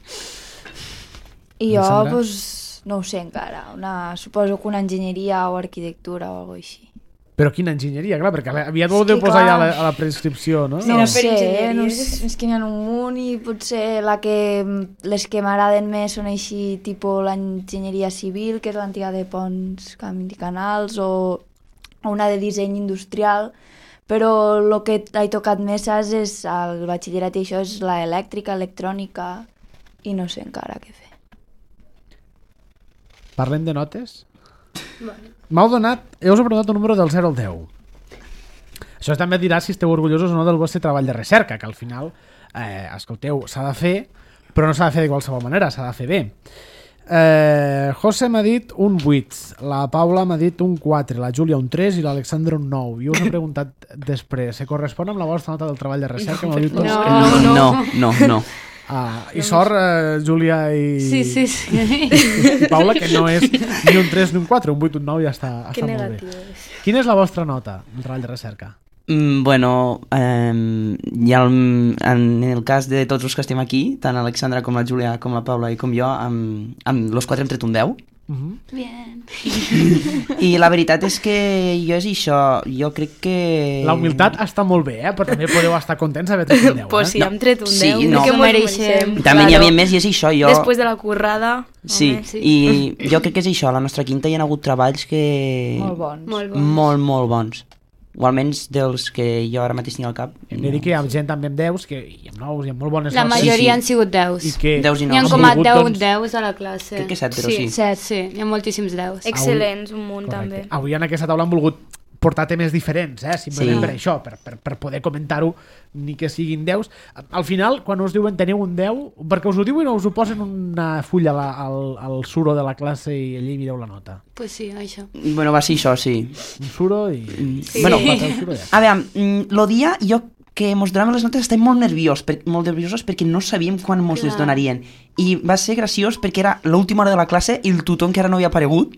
I jo, Alessandra? pues, no ho sé encara. Una, suposo que una enginyeria o arquitectura o alguna així. Però quina enginyeria, clar, perquè aviat ho És deu que, posar ja a clar. la, a la prescripció, no? No, Mira, no per sé, enginyeries. no sé, és que n'hi ha un munt i potser la que, les que m'agraden més són així, tipus l'enginyeria civil, que és l'antiga de ponts, camins i canals, o una de disseny industrial, però el que he tocat més, saps, és el batxillerat i això és la elèctrica, electrònica, i no sé encara què fer. Parlem de notes? M'heu donat, heu preguntat un número del zero al deu. Això també dirà si esteu orgullosos o no del vostre treball de recerca, que al final, eh, escolteu, s'ha de fer, però no s'ha de fer de qualsevol manera, s'ha de fer bé. Eh, José m'ha dit un vuit, la Paula m'ha dit un quatre, la Júlia un tres i l'Alexandra un nou. Jo us he preguntat després, se correspon amb la vostra nota del treball de recerca? M'heu dit tots No, que no. no. No, no, no. Ah, I sort, eh, Júlia i... Sí, sí, sí. i Paula, que no és ni un tres ni un quatre, un vuit, un nou ja està, Que està molt negatiu bé. és. Quina és la vostra nota del treball de recerca? Mm, bueno, eh, ja el, en el cas de tots els que estem aquí, tant Alexandra com la Júlia, com la Paula i com jo, amb, amb los quatre hem tret un deu. Uh -huh. Bien. I la veritat és que jo és això, jo crec que... La humilitat està molt bé, eh? Però també podeu estar contents d'haver tret un deu. Pues Eh? sí, hem tret un sí, deu. no. que S'ho mos mereixem. mereixem, També n'hi claro. havia més i és això, jo... Després de la currada, Sí, home, sí. i jo crec que és això, a la nostra quinta hi ha hagut treballs que... Molt bons. Molt bons. Molt, molt bons. O almenys dels que jo ara mateix tinc al cap. Hem de dir que hi ha gent també amb deus que, i amb nous i amb molt bones La notes. majoria sí. han sigut deus. I que Deus i N'hi ha nous. com han a volgut, deu doncs, deus a la classe. Crec que set, però sí. sí. Set. Sí, hi ha moltíssims deus. excel·lents, un munt Correcte. també. Avui en aquesta taula hem volgut portar temes diferents, eh? Simplement Sí. per això, per, per, per poder comentar-ho, ni que siguin deus. Al final, quan us diuen teniu un deu, perquè us ho diuen o us ho posen una fulla a la, al, al suro de la classe i allí mireu la nota. Pues sí, això. Bueno, va ser això, sí. Un suro i... Sí. Bueno, el suro ja. a veure, mm, lo dia jo que mos donaven les notes estàvem molt nerviós, per, molt nerviosos perquè no sabíem quan mos les Clar. donarien. I va ser graciós perquè era l'última hora de la classe i el tutor encara no havia aparegut.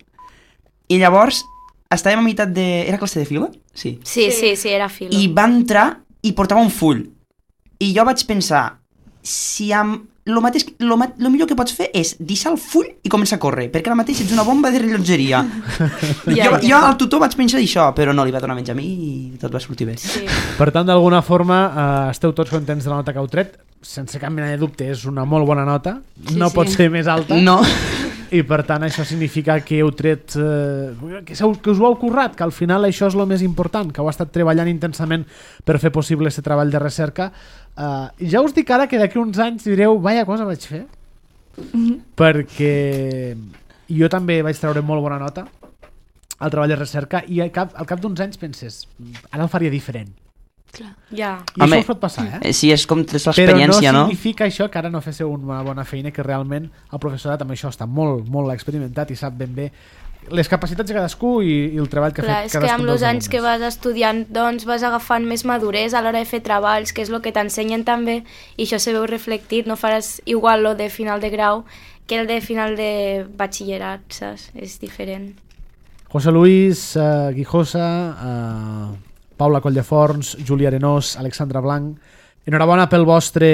I llavors estàvem a meitat de... Era classe de fila? Sí. Sí, sí, sí, era filo. I va entrar i portava un full. I jo vaig pensar, si amb... Lo, mateix, lo, ma- lo millor que pots fer és deixar el full i començar a córrer, perquè ara mateix ets una bomba de rellotgeria. Ja, jo, ja. jo al tutor vaig pensar això, però no li va donar menys a mi i tot va sortir bé. Sí. Per tant, d'alguna forma, eh, esteu tots contents de la nota que heu tret. Sense cap mena de dubte, és una molt bona nota. Sí, no sí. pot ser més alta. No. I per tant això significa que heu tret eh, que, seu, que us ho heu currat, que al final això és el més important, que heu estat treballant intensament per fer possible aquest treball de recerca. Uh, i ja us dic ara que d'aquí uns anys direu, vaya cosa vaig fer, Mhm. perquè jo també vaig treure molt bona nota al treball de recerca i al cap, al cap d'uns anys penses, ara el faria diferent. Clar. Ja. I Home, això us pot passar, eh? Eh, Sí, és com és Però no l'experiència, no? significa això que ara no féssiu una bona feina, que realment el professorat amb això està molt, molt experimentat i sap ben bé les capacitats de cadascú i, i el treball que ha Clar, fet és que cadascun amb dels els anys que alumnes. vas estudiant doncs vas agafant més maduresa a l'hora de fer treballs, que és el que t'ensenyen també, i això se veu reflectit, no faràs igual lo de final de grau que el de final de batxillerat, saps? És diferent. José Luis uh, Guijosa, uh, Paula Colldeforns, Júlia Arenós, Alexandra Blanc, enhorabona pel vostre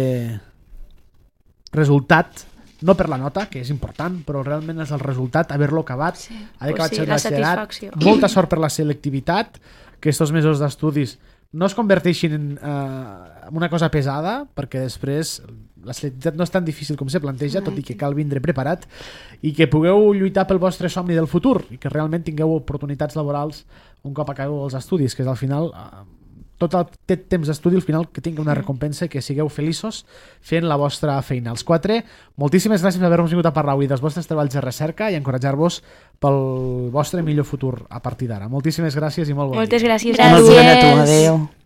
resultat, no per la nota, que és important, però realment és el resultat, haver-lo acabat, Sí, haver pues acabat sí, el la batxillerat. satisfacció. Molta sort per la selectivitat, que estos mesos d'estudis no es converteixin en, eh, en una cosa pesada, perquè després la selectivitat no és tan difícil com se planteja, tot i que cal vindre preparat, i que pugueu lluitar pel vostre somni del futur i que realment tingueu oportunitats laborals un cop acabeu els estudis, que és al final eh, tot el temps d'estudi al final que tingui una recompensa i que sigueu feliços fent la vostra feina. Els quatre, moltíssimes gràcies per haver-nos vingut a parlar avui dels vostres treballs de recerca i encoratjar-vos pel vostre millor futur a partir d'ara. Moltíssimes gràcies i molt bon Moltes dia. gràcies. Molt bé a tu, Gràcies. adéu.